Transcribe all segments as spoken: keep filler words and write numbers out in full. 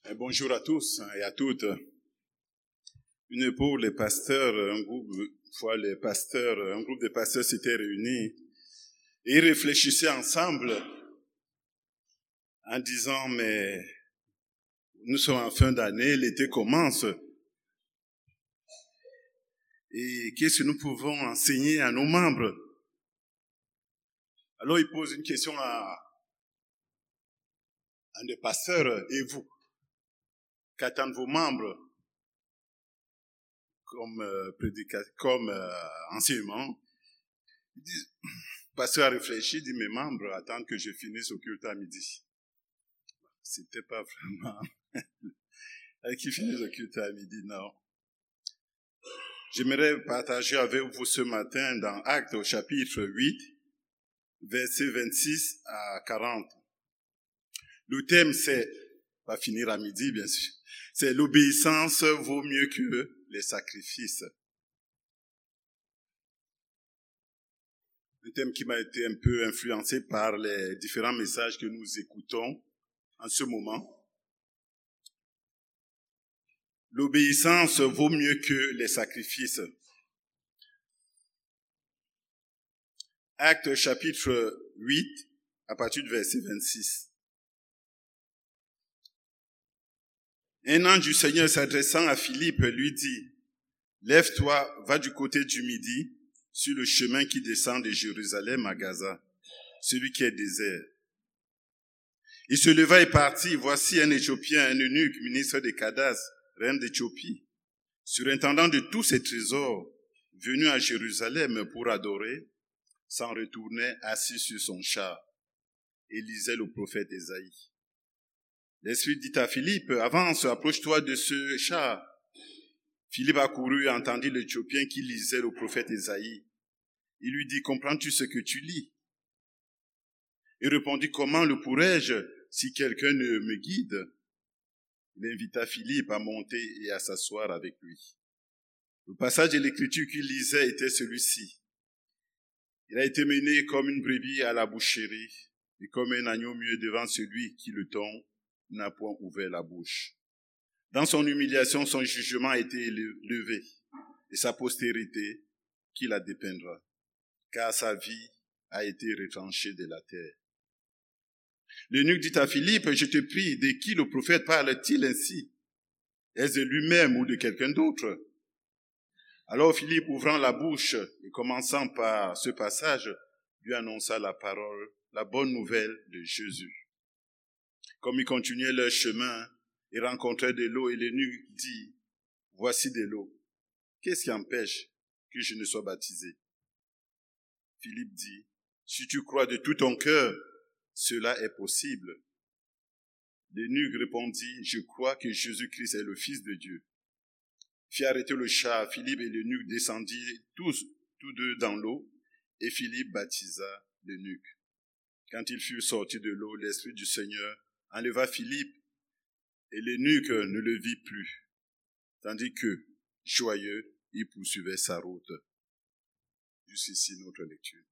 Et bonjour à tous et à toutes. Une pour les pasteurs, un groupe, fois les pasteurs, un groupe de pasteurs s'étaient réunis et ils réfléchissaient ensemble en disant, mais nous sommes en fin d'année, l'été commence. Et qu'est-ce que nous pouvons enseigner à nos membres? Alors ils posent une question à un des pasteurs, et vous? Qu'attendent vos membres comme euh, prédicat, comme euh, enseignement? Ils disent, le pasteur a réfléchi, il dit, mes membres attendent que je finisse au culte à midi. C'était pas vraiment avec qui finisse au culte à midi, non. J'aimerais partager avec vous ce matin dans Actes au chapitre huit, versets vingt-six à quarante. Le thème c'est, pas finir à midi bien sûr, c'est l'obéissance vaut mieux que les sacrifices. Un thème qui m'a été un peu influencé par les différents messages que nous écoutons en ce moment. L'obéissance vaut mieux que les sacrifices. Actes chapitre huit, à partir du verset vingt-six. Un ange du Seigneur s'adressant à Philippe lui dit, « Lève-toi, va du côté du midi, sur le chemin qui descend de Jérusalem à Gaza, celui qui est désert. » Il se leva et partit. Voici un Éthiopien, un eunuque, ministre de Candace, reine d'Éthiopie, surintendant de tous ses trésors, venu à Jérusalem pour adorer, s'en retournait assis sur son char et lisait le prophète Ésaïe. L'Esprit dit à Philippe, « Avance, approche-toi de ce char. » Philippe accourut et entendit l'Éthiopien qui lisait le prophète Ésaïe. Il lui dit, « Comprends-tu ce que tu lis ?» Il répondit, « Comment le pourrais-je si quelqu'un ne me guide ?» Il invita Philippe à monter et à s'asseoir avec lui. Le passage de l'Écriture qu'il lisait était celui-ci. Il a été mené comme une brebis à la boucherie, et comme un agneau muet devant celui qui le tond, n'a point ouvert la bouche. Dans son humiliation, son jugement a été levé, et sa postérité, qui la dépeindra, car sa vie a été retranchée de la terre. L'eunuque dit à Philippe, « Je te prie, de qui le prophète parle-t-il ainsi? Est-ce de lui-même ou de quelqu'un d'autre ?» Alors Philippe, ouvrant la bouche et commençant par ce passage, lui annonça la parole, la bonne nouvelle de Jésus. Comme ils continuaient leur chemin, ils rencontraient de l'eau et l'eunuque dit, « Voici de l'eau. Qu'est-ce qui empêche que je ne sois baptisé? » Philippe dit, « Si tu crois de tout ton cœur, cela est possible. » L'eunuque répondit, « Je crois que Jésus-Christ est le Fils de Dieu. » Fit arrêter le char, Philippe et l'eunuque descendirent tous, tous deux dans l'eau, et Philippe baptisa l'eunuque. Quand ils furent sortis de l'eau, l'Esprit du Seigneur enleva Philippe, et l'eunuque ne le vit plus, tandis que, joyeux, il poursuivait sa route. Jusqu'ici notre lecture.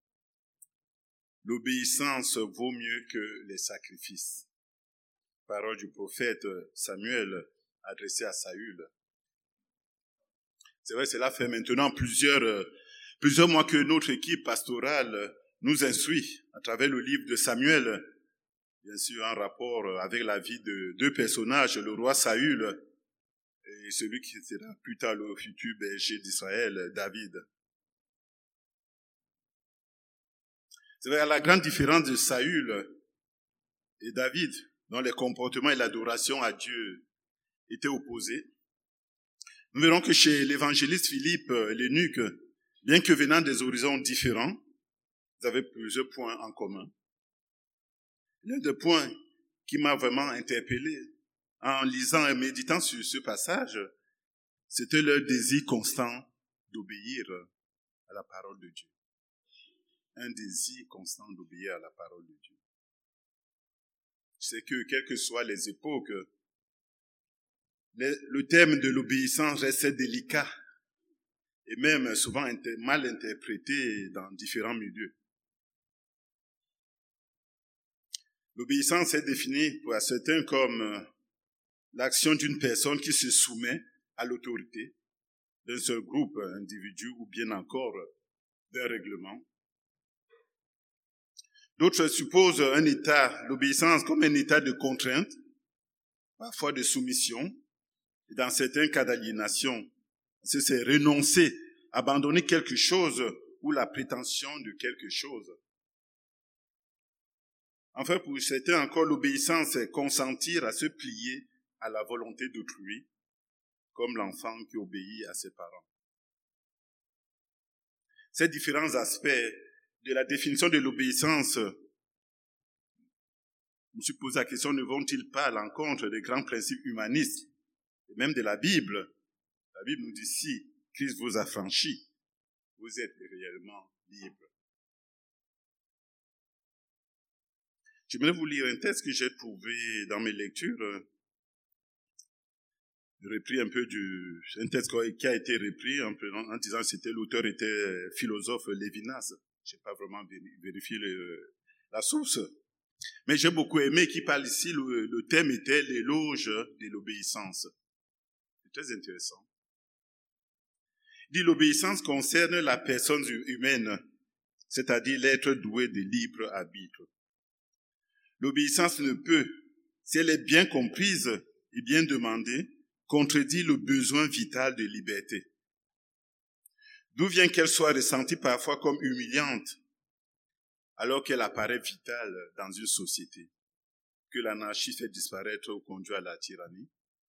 L'obéissance vaut mieux que les sacrifices. Parole du prophète Samuel adressée à Saül. C'est vrai, cela fait maintenant plusieurs, euh, plusieurs mois que notre équipe pastorale nous instruit à travers le livre de Samuel, bien sûr en rapport avec la vie de deux personnages, le roi Saül et celui qui sera plus tard le futur berger d'Israël, David. C'est vrai, la grande différence de Saül et David, dont les comportements et l'adoration à Dieu étaient opposés. Nous verrons que chez l'évangéliste Philippe, l'eunuque, bien que venant des horizons différents, ils avaient plusieurs points en commun. L'un des points qui m'a vraiment interpellé en lisant et méditant sur ce passage, c'était leur désir constant d'obéir à la parole de Dieu. Un désir constant d'obéir à la parole de Dieu. C'est que, quelles que soient les époques, le thème de l'obéissance reste délicat et même souvent mal interprété dans différents milieux. L'obéissance est définie pour certains comme l'action d'une personne qui se soumet à l'autorité d'un seul groupe, individu ou bien encore d'un règlement. D'autres supposent un état, l'obéissance comme un état de contrainte, parfois de soumission, et dans certains cas d'aliénation. C'est renoncer, abandonner quelque chose ou la prétention de quelque chose. Enfin, pour certains encore, l'obéissance est consentir à se plier à la volonté d'autrui, comme l'enfant qui obéit à ses parents. Ces différents aspects de la définition de l'obéissance, je me suis posé la question, ne vont-ils pas à l'encontre des grands principes humanistes, et même de la Bible? La Bible nous dit, si Christ vous a franchi, vous êtes réellement libre. J'aimerais vous lire un texte que j'ai trouvé dans mes lectures. J'ai repris un peu du, un texte qui a été repris en, en disant que c'était l'auteur était philosophe Lévinas. Je n'ai pas vraiment vérifié le, la source. Mais j'ai beaucoup aimé qu'il parle ici, le, le thème était l'éloge de l'obéissance. C'est très intéressant. Il dit l'obéissance concerne la personne humaine, c'est-à-dire l'être doué de libre arbitre. L'obéissance ne peut, si elle est bien comprise et bien demandée, contredire le besoin vital de liberté. D'où vient qu'elle soit ressentie parfois comme humiliante, alors qu'elle apparaît vitale dans une société, que l'anarchie fait disparaître ou conduit à la tyrannie.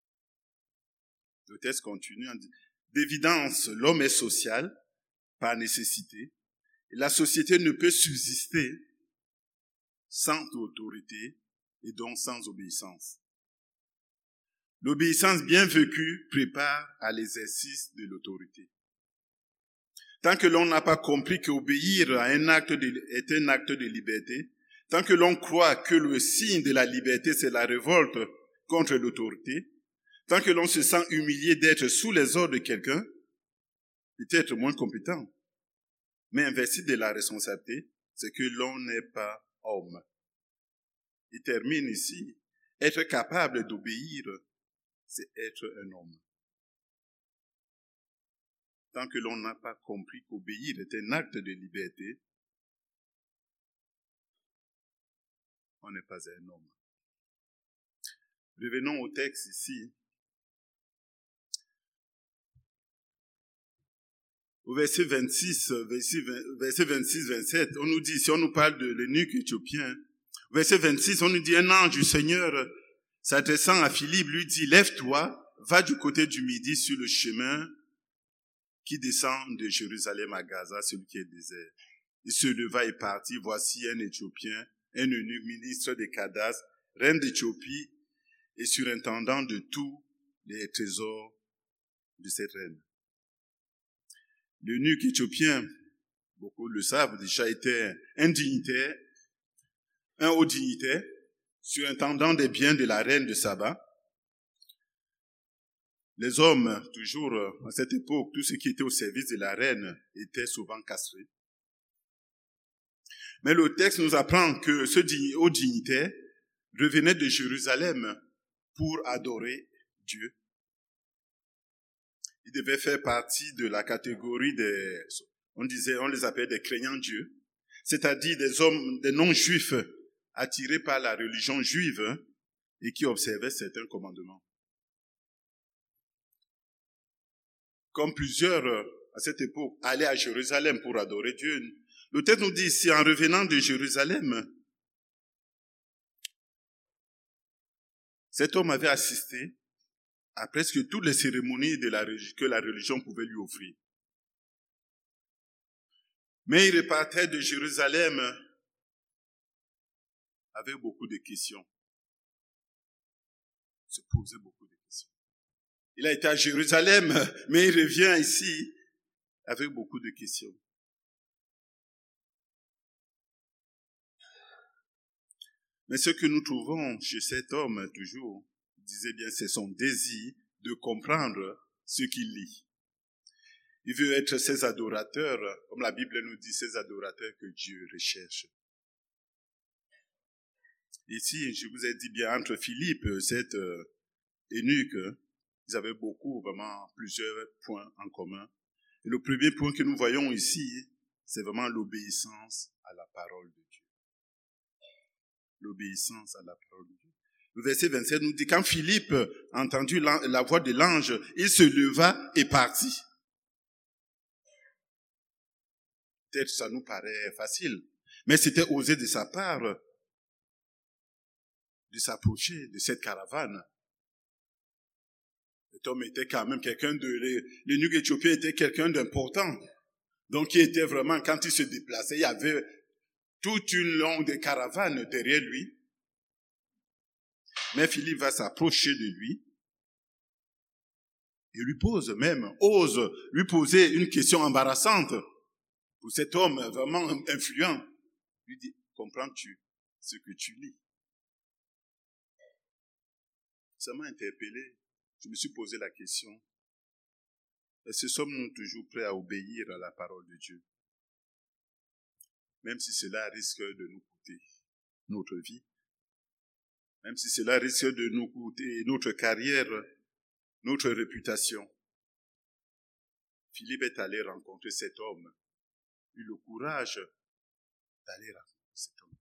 Le texte continue en disant, d'évidence, l'homme est social par nécessité, et la société ne peut subsister sans autorité et donc sans obéissance. L'obéissance bien vécue prépare à l'exercice de l'autorité. Tant que l'on n'a pas compris qu'obéir à un acte de, est un acte de liberté, tant que l'on croit que le signe de la liberté c'est la révolte contre l'autorité, tant que l'on se sent humilié d'être sous les ordres de quelqu'un, peut-être moins compétent, mais investi de la responsabilité, c'est que l'on n'est pas homme. Il termine ici, être capable d'obéir, c'est être un homme. Tant que l'on n'a pas compris qu'obéir est un acte de liberté, on n'est pas un homme. Revenons au texte ici. Au verset vingt-six, verset vingt-six, vingt-sept, on nous dit, si on nous parle de l'eunuque éthiopien, au verset vingt-six, on nous dit, un ange du Seigneur, s'adressant à Philippe, lui dit, lève-toi, va du côté du midi sur le chemin qui descend de Jérusalem à Gaza, celui qui est désert. Il se leva et partit, voici un Éthiopien, un eunuque, ministre de Candace, reine d'Éthiopie et surintendant de tous les trésors de cette reine. L'eunuque éthiopien, beaucoup le savent déjà, était un dignitaire, un haut dignitaire, surintendant des biens de la reine de Saba. Les hommes, toujours à cette époque, tout ce qui était au service de la reine était souvent castré. Mais le texte nous apprend que ce haut dignitaire revenait de Jérusalem pour adorer Dieu. Il devait faire partie de la catégorie des, on disait, on les appelait des craignants Dieu, c'est-à-dire des hommes, des non-juifs attirés par la religion juive et qui observaient certains commandements. Comme plusieurs, à cette époque, allaient à Jérusalem pour adorer Dieu, le texte nous dit ici, en revenant de Jérusalem, cet homme avait assisté à presque toutes les cérémonies de la, que la religion pouvait lui offrir. Mais il repartait de Jérusalem avec beaucoup de questions. Il se posait beaucoup de questions. Il a été à Jérusalem, mais il revient ici avec beaucoup de questions. Mais ce que nous trouvons chez cet homme, toujours, il disait bien, c'est son désir de comprendre ce qu'il lit. Il veut être ces adorateurs, comme la Bible nous dit, ces adorateurs que Dieu recherche. Ici, je vous ai dit bien, entre Philippe, cette eunuques, ils avaient beaucoup, vraiment, plusieurs points en commun. Et le premier point que nous voyons ici, c'est vraiment l'obéissance à la parole de Dieu. L'obéissance à la parole de Dieu. Le verset vingt-sept nous dit, quand Philippe a entendu la, la voix de l'ange, il se leva et partit. Peut-être ça nous paraît facile, mais c'était osé de sa part de s'approcher de cette caravane. Cet homme était quand même quelqu'un de... L'eunuque éthiopien était quelqu'un d'important. Donc il était vraiment, quand il se déplaçait, il y avait toute une longue caravane derrière lui. Mais Philippe va s'approcher de lui et lui pose même, ose lui poser une question embarrassante pour cet homme vraiment influent. Il lui dit, comprends-tu ce que tu lis? Ça m'a interpellé. Je me suis posé la question, est-ce que sommes-nous toujours prêts à obéir à la parole de Dieu? Même si cela risque de nous coûter notre vie, même si cela risque de nous coûter notre carrière, notre réputation. Philippe est allé rencontrer cet homme, eut le courage d'aller rencontrer cet homme.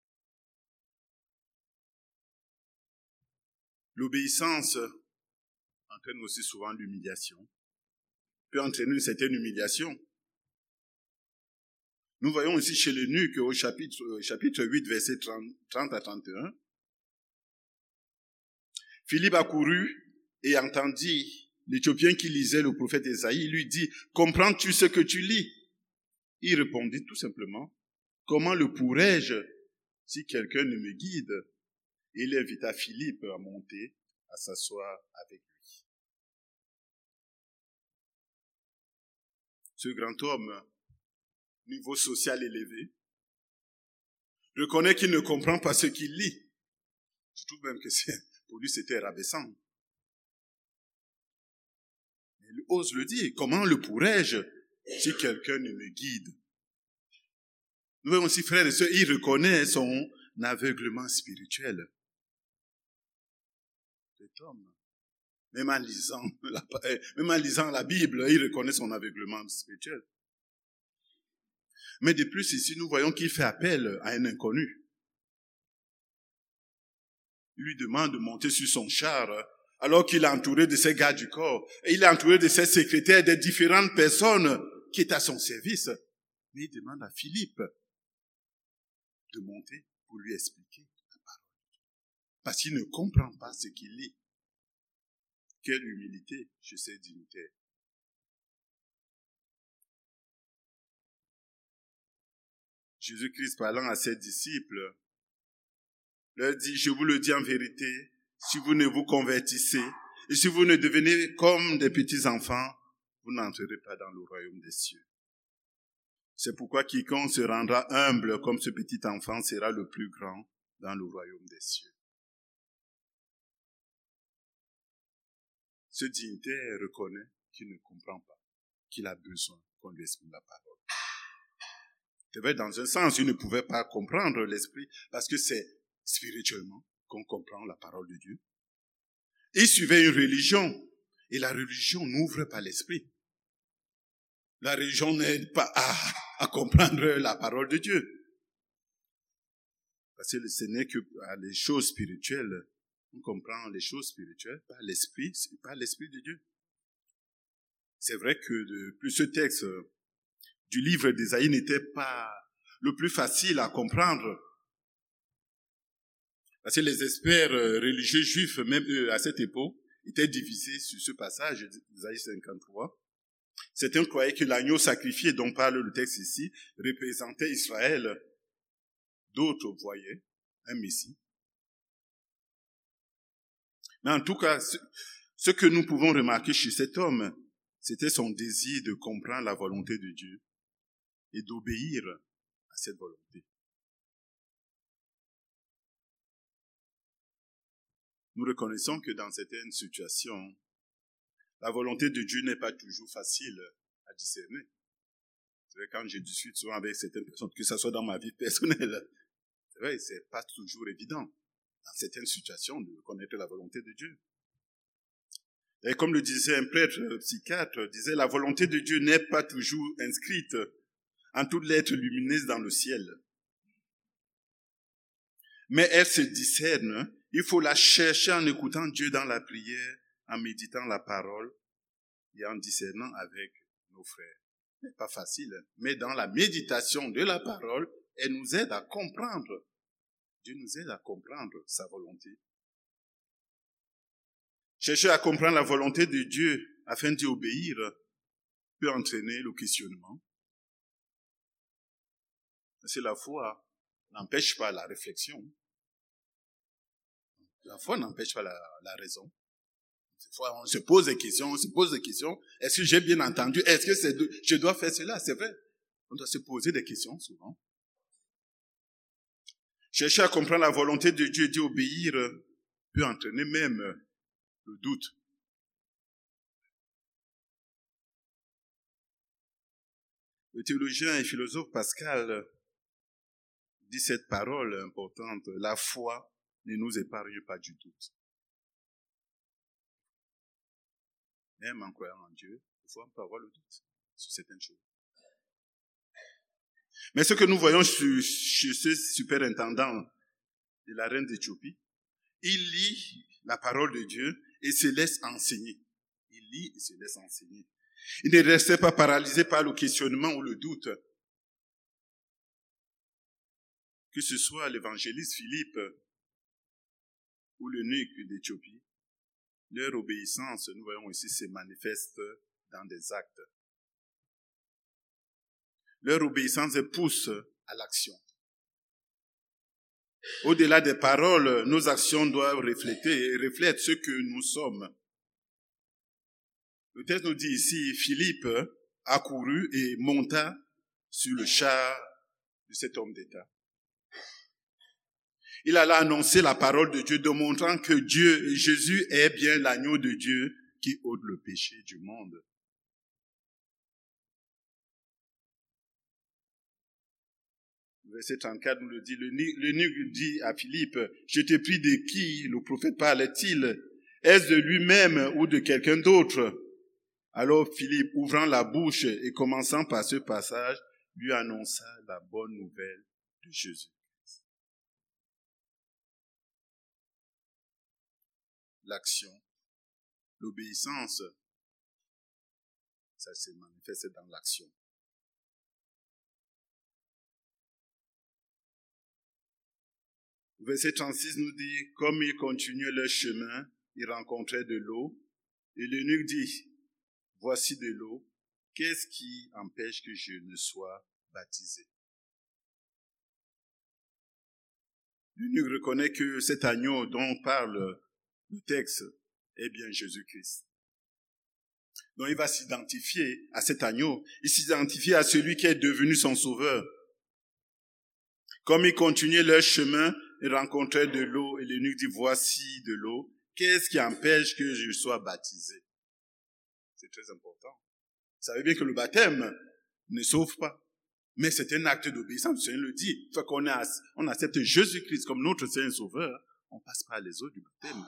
L'obéissance entraîne aussi souvent l'humiliation, peut entraîner une certaine humiliation. Nous voyons ici chez l'eunuque au chapitre, chapitre huit, versets trente à trente et un. Philippe accourut et entendit l'Éthiopien qui lisait le prophète Ésaïe. Il lui dit, comprends-tu ce que tu lis? Il répondit tout simplement, comment le pourrais-je si quelqu'un ne me guide? Et il invita Philippe à monter, à s'asseoir avec lui. Ce grand homme, niveau social élevé, reconnaît qu'il ne comprend pas ce qu'il lit. Je trouve même que c'est, pour lui c'était rabaissant. Il ose le dire. Comment le pourrais-je si quelqu'un ne me guide? Nous voyons aussi, frères et sœurs, il reconnaît son aveuglement spirituel. Cet homme, même en lisant la, même en lisant la Bible, il reconnaît son aveuglement spirituel. Mais de plus, ici, nous voyons qu'il fait appel à un inconnu. Il lui demande de monter sur son char, alors qu'il est entouré de ses gardes du corps, et il est entouré de ses secrétaires, de différentes personnes qui est à son service. Mais il demande à Philippe de monter pour lui expliquer la parole. Parce qu'il ne comprend pas ce qu'il lit. Quelle humilité chez ces dignitaires. Jésus-Christ parlant à ses disciples, leur dit, je vous le dis en vérité, si vous ne vous convertissez, et si vous ne devenez comme des petits enfants, vous n'entrerez pas dans le royaume des cieux. C'est pourquoi quiconque se rendra humble comme ce petit enfant sera le plus grand dans le royaume des cieux. Ce dignitaire reconnaît qu'il ne comprend pas, qu'il a besoin qu'on lui explique la parole. C'est vrai, dans un sens, il ne pouvait pas comprendre l'esprit parce que c'est spirituellement qu'on comprend la parole de Dieu. Il suivait une religion et la religion n'ouvre pas l'esprit. La religion n'aide pas à, à comprendre la parole de Dieu. Parce que ce n'est que par les choses spirituelles, on comprend les choses spirituelles par l'esprit, par l'esprit de Dieu. C'est vrai que depuis ce texte du livre d'Ésaïe n'était pas le plus facile à comprendre. Parce que les experts religieux juifs, même eux, à cette époque, étaient divisés sur ce passage d'Ésaïe cinquante-trois. Certains croyaient que l'agneau sacrifié dont parle le texte ici représentait Israël. D'autres voyaient un Messie. Mais en tout cas, ce que nous pouvons remarquer chez cet homme, c'était son désir de comprendre la volonté de Dieu et d'obéir à cette volonté. Nous reconnaissons que dans certaines situations, la volonté de Dieu n'est pas toujours facile à discerner. C'est vrai, quand je discute souvent avec certaines personnes, que ce soit dans ma vie personnelle, c'est vrai, c'est pas toujours évident, dans certaines situations, de connaître la volonté de Dieu. Et comme le disait un prêtre psychiatre, disait, la volonté de Dieu n'est pas toujours inscrite en toutes lettres lumineuses dans le ciel. Mais elle se discerne. Il faut la chercher en écoutant Dieu dans la prière, en méditant la parole et en discernant avec nos frères. C'est pas facile, mais dans la méditation de la parole, elle nous aide à comprendre. Dieu nous aide à comprendre sa volonté. Chercher à comprendre la volonté de Dieu afin d'y obéir peut entraîner le questionnement. C'est la foi n'empêche pas la réflexion. La foi n'empêche pas la, la raison. Des fois, on se pose des questions, on se pose des questions. Est-ce que j'ai bien entendu? Est-ce que c'est de, je dois faire cela? C'est vrai. On doit se poser des questions souvent. Chercher à comprendre la volonté de Dieu et d'y obéir peut entraîner même le doute. Le théologien et philosophe Pascal dit cette parole importante, la foi ne nous épargne pas du doute. Même en croyant en Dieu, il faut avoir le doute sur certaines choses. Mais ce que nous voyons chez ce superintendant de la reine d'Éthiopie, il lit la parole de Dieu et se laisse enseigner. Il lit et se laisse enseigner. Il ne restait pas paralysé par le questionnement ou le doute. Que ce soit l'évangéliste Philippe ou l'eunuque d'Éthiopie, leur obéissance, nous voyons ici, se manifeste dans des actes. Leur obéissance pousse à l'action. Au-delà des paroles, nos actions doivent refléter, reflètent ce que nous sommes. Le texte nous dit ici, Philippe accourut et monta sur le char de cet homme d'État. Il alla annoncer la parole de Dieu, démontrant que Dieu, Jésus est bien l'agneau de Dieu qui ôte le péché du monde. Verset trente-quatre nous le dit, l'eunuque dit à Philippe, « Je te prie, de qui le prophète parlait-il? Est-ce de lui-même ou de quelqu'un d'autre ?» Alors Philippe, ouvrant la bouche et commençant par ce passage, lui annonça la bonne nouvelle de Jésus. L'action, l'obéissance, ça se manifeste dans l'action. Verset trente-six nous dit, comme ils continuaient leur chemin, ils rencontraient de l'eau, et l'eunuque dit, voici de l'eau, qu'est-ce qui empêche que je ne sois baptisé? L'eunuque reconnaît que cet agneau dont parle le texte est bien Jésus-Christ. Donc il va s'identifier à cet agneau, il s'identifie à celui qui est devenu son sauveur. Comme ils continuaient leur chemin, ils rencontraient de l'eau et l'eunuque dit, voici de l'eau, qu'est-ce qui empêche que je sois baptisé? C'est très important. Vous savez bien que le baptême ne sauve pas, mais c'est un acte d'obéissance, le Seigneur le dit. Une fois qu'on a, on accepte Jésus-Christ comme notre Seigneur et Sauveur, on passe par les eaux du baptême.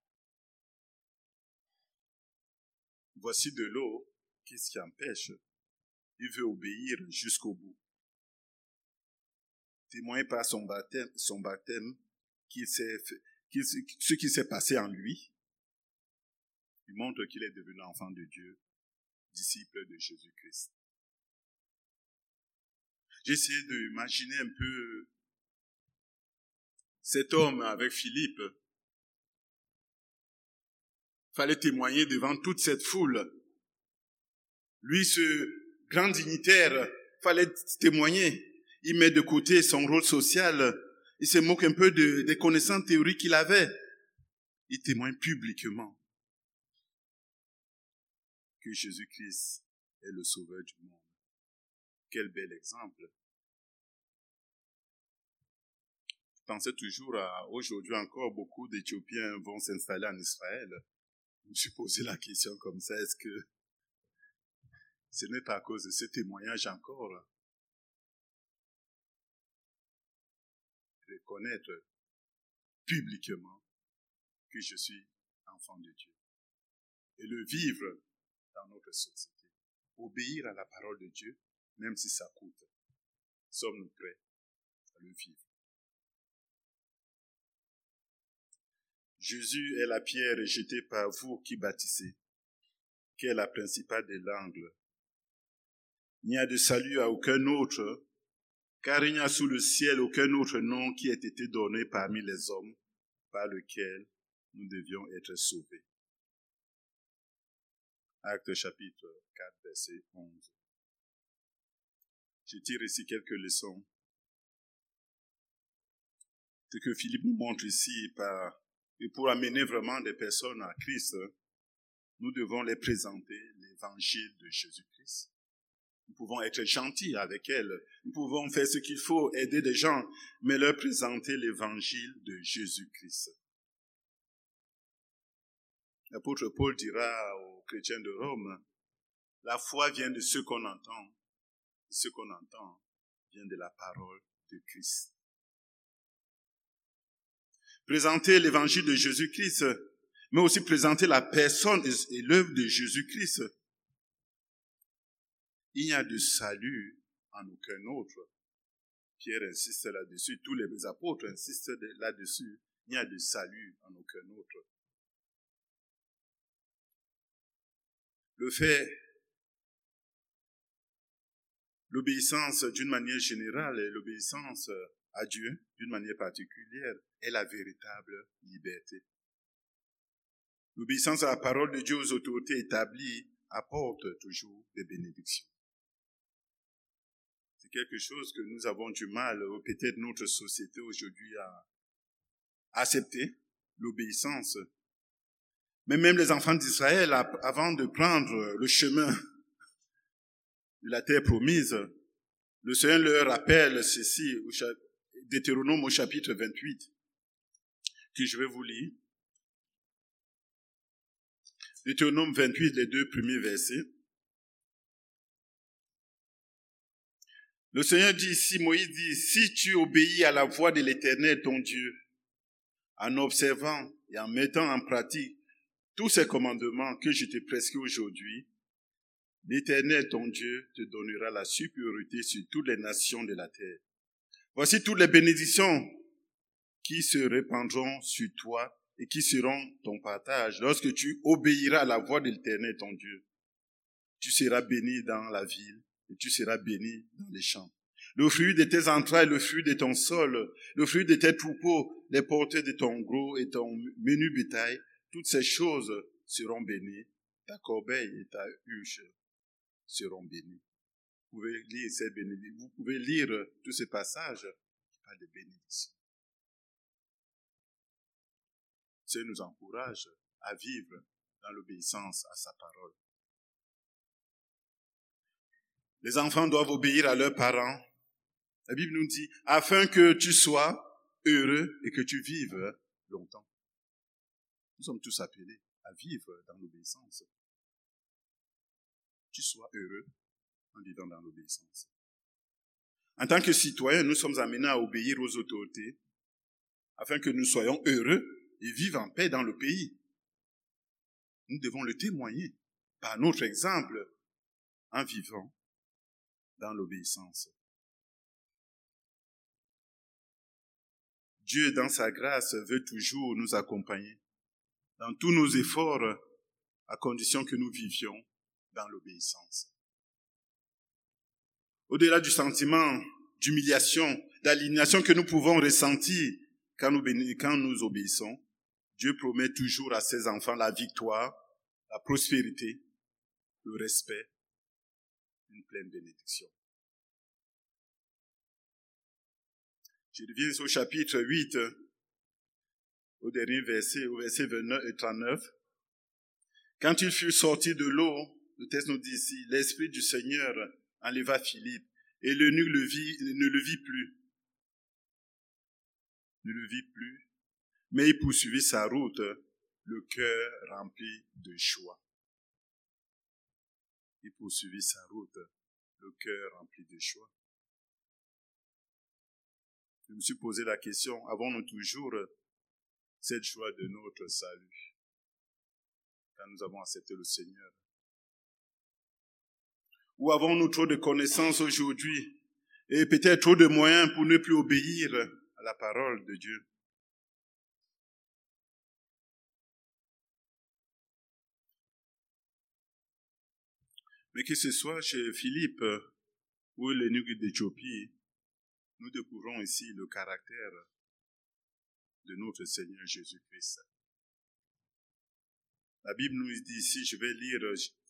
Voici de l'eau, qu'est-ce qui empêche? Il veut obéir jusqu'au bout. Témoin par son baptême, son baptême qui s'est fait, qui, ce qui s'est passé en lui, il montre qu'il est devenu enfant de Dieu, disciple de Jésus-Christ. J'ai essayé d'imaginer un peu cet homme avec Philippe. Il fallait témoigner devant toute cette foule. Lui, ce grand dignitaire, il fallait témoigner. Il met de côté son rôle social. Il se moque un peu de, des connaissances théoriques qu'il avait. Il témoigne publiquement que Jésus-Christ est le sauveur du monde. Quel bel exemple. Je pensais toujours à, aujourd'hui encore, beaucoup d'Éthiopiens vont s'installer en Israël. Je me suis posé la question comme ça, est-ce que ce n'est pas à cause de ce témoignage encore? Reconnaître publiquement que je suis enfant de Dieu. et le vivre dans notre société. Obéir à la parole de Dieu, même si ça coûte. Sommes-nous prêts à le vivre? Jésus est la pierre rejetée par vous qui bâtissez, qui est la principale des l'angle. Il n'y a de salut à aucun autre, car il n'y a sous le ciel aucun autre nom qui ait été donné parmi les hommes par lequel nous devions être sauvés. Actes chapitre quatre, verset onze. Je tire ici quelques leçons. Ce que Philippe nous montre ici, par, et pour amener vraiment des personnes à Christ, nous devons les présenter l'évangile de Jésus-Christ. Nous pouvons être gentils avec elles. Nous pouvons faire ce qu'il faut, aider des gens, mais leur présenter l'évangile de Jésus-Christ. L'apôtre Paul dira aux chrétiens de Rome, la foi vient de ce qu'on entend. Ce qu'on entend vient de la parole de Christ. Présenter l'évangile de Jésus-Christ, mais aussi présenter la personne et l'œuvre de Jésus-Christ. Il n'y a de salut en aucun autre. Pierre insiste là-dessus, tous les apôtres insistent là-dessus. Il n'y a de salut en aucun autre. Le fait, l'obéissance d'une manière générale et l'obéissance à Dieu d'une manière particulière est la véritable liberté. L'obéissance à la parole de Dieu aux autorités établies apporte toujours des bénédictions. C'est quelque chose que nous avons du mal, ou peut-être notre société aujourd'hui, à accepter, l'obéissance. Mais même les enfants d'Israël, avant de prendre le chemin de la terre promise, le Seigneur leur rappelle ceci, au Deutéronome au chapitre vingt-huit, que je vais vous lire. Deutéronome vingt-huit, les deux premiers versets. Le Seigneur dit ici, Moïse dit, si tu obéis à la voix de l'Éternel, ton Dieu, en observant et en mettant en pratique tous ces commandements que je te prescris aujourd'hui, l'Éternel, ton Dieu, te donnera la supériorité sur toutes les nations de la terre. Voici toutes les bénédictions qui se répandront sur toi et qui seront ton partage lorsque tu obéiras à la voix de l'Éternel, ton Dieu. Tu seras béni dans la ville et tu seras béni dans les champs. Le fruit de tes entrailles, le fruit de ton sol, le fruit de tes troupeaux, les portées de ton gros et ton menu bétail, toutes ces choses seront bénies. Ta corbeille et ta huche seront bénies. Vous pouvez lire ces bénédictions. Vous pouvez lire tous ces passages qui parlent de bénédictions. Ce nous encourage à vivre dans l'obéissance à sa parole. Les enfants doivent obéir à leurs parents. La Bible nous dit, afin que tu sois heureux et que tu vives longtemps. Nous sommes tous appelés à vivre dans l'obéissance. Tu sois heureux en vivant dans l'obéissance. En tant que citoyens, nous sommes amenés à obéir aux autorités afin que nous soyons heureux et vivre en paix dans le pays. Nous devons le témoigner par notre exemple en vivant dans l'obéissance. Dieu, dans sa grâce, veut toujours nous accompagner dans tous nos efforts à condition que nous vivions dans l'obéissance. Au-delà du sentiment d'humiliation, d'aliénation que nous pouvons ressentir quand nous, bénis, quand nous obéissons, Dieu promet toujours à ses enfants la victoire, la prospérité, le respect, une pleine bénédiction. Je reviens au chapitre huit, au dernier verset, au verset vingt-neuf et trente-neuf. Quand il fut sorti de l'eau, le texte nous dit ici, l'Esprit du Seigneur enleva Philippe, et l'eunuque le vit, ne le vit plus. Ne le vit plus, mais il poursuivit sa route, le cœur rempli de joie. Il poursuivit sa route, le cœur rempli de joie. Je me suis posé la question, avons-nous toujours cette joie de notre salut? quand nous avons accepté le Seigneur? Ou avons-nous trop de connaissances aujourd'hui et peut-être trop de moyens pour ne plus obéir à la parole de Dieu? Mais que ce soit chez Philippe ou l'eunuque d'Éthiopie, nous découvrons ici le caractère de notre Seigneur Jésus-Christ. La Bible nous dit ici, je vais lire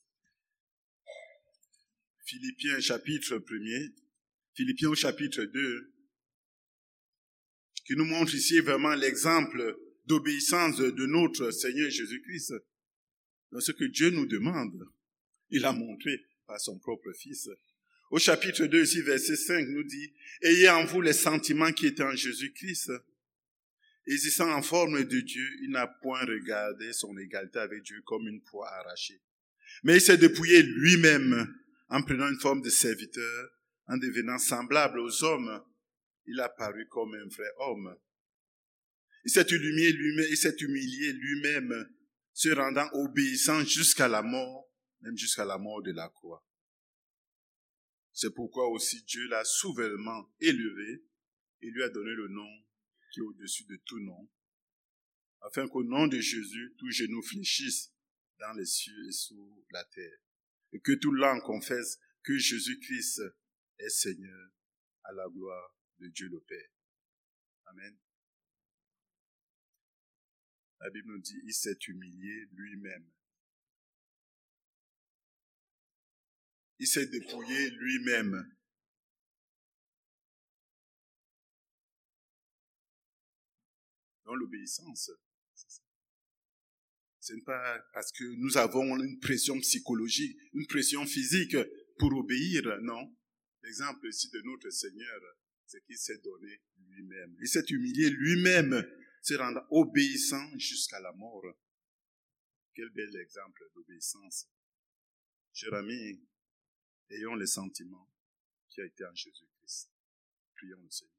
Philippiens chapitre premier, Philippiens au chapitre deux, qui nous montre ici vraiment l'exemple d'obéissance de notre Seigneur Jésus-Christ. Dans ce que Dieu nous demande, il a montré par son propre Fils. Au chapitre deux, ici, verset cinq, nous dit, « Ayez en vous les sentiments qui étaient en Jésus-Christ. Existant en forme de Dieu, il n'a point regardé son égalité avec Dieu comme une proie arrachée. Mais il s'est dépouillé lui-même en prenant une forme de serviteur, en devenant semblable aux hommes. Il a paru comme un vrai homme. Il s'est humilié lui-même, il s'est humilié lui-même, se rendant obéissant jusqu'à la mort, même jusqu'à la mort de la croix. C'est pourquoi aussi Dieu l'a souverainement élevé et lui a donné le nom qui est au-dessus de tout nom, afin qu'au nom de Jésus, tout genou fléchisse dans les cieux et sous la terre, et que toute langue confesse que Jésus-Christ est Seigneur, à la gloire de Dieu le Père. Amen. La Bible nous dit, il s'est humilié lui-même. Il s'est dépouillé lui-même. Dans l'obéissance, ce n'est pas parce que nous avons une pression psychologique, une pression physique pour obéir, non. L'exemple ici de notre Seigneur, c'est qu'il s'est donné lui-même. Il s'est humilié lui-même, se rendant obéissant jusqu'à la mort. Quel bel exemple d'obéissance. Chers amis, ayons les sentiments qui a été en Jésus-Christ. Prions le Seigneur.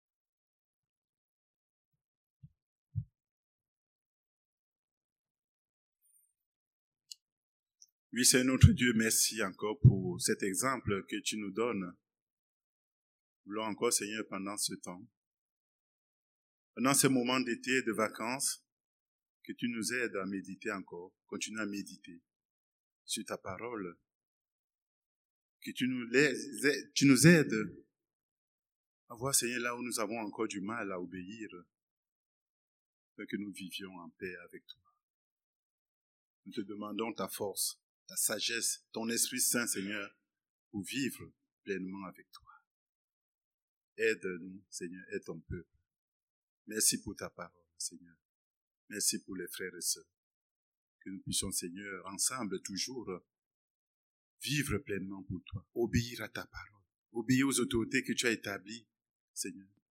Oui, c'est notre Dieu, merci encore pour cet exemple que tu nous donnes. Voulons encore, Seigneur, pendant ce temps, pendant ces moments d'été et de vacances, que tu nous aides à méditer encore, continue à méditer sur ta parole, que tu nous, aides, tu nous aides à voir, Seigneur, là où nous avons encore du mal à obéir, afin que nous vivions en paix avec toi. Nous te demandons ta force, ta sagesse, ton Esprit Saint, Seigneur, pour vivre pleinement avec toi. Aide-nous, Seigneur, aide ton peuple. Merci pour ta parole, Seigneur. Merci pour les frères et sœurs. Que nous puissions, Seigneur, ensemble, toujours, vivre pleinement pour toi. Obéir à ta parole. Obéir aux autorités que tu as établies, Seigneur.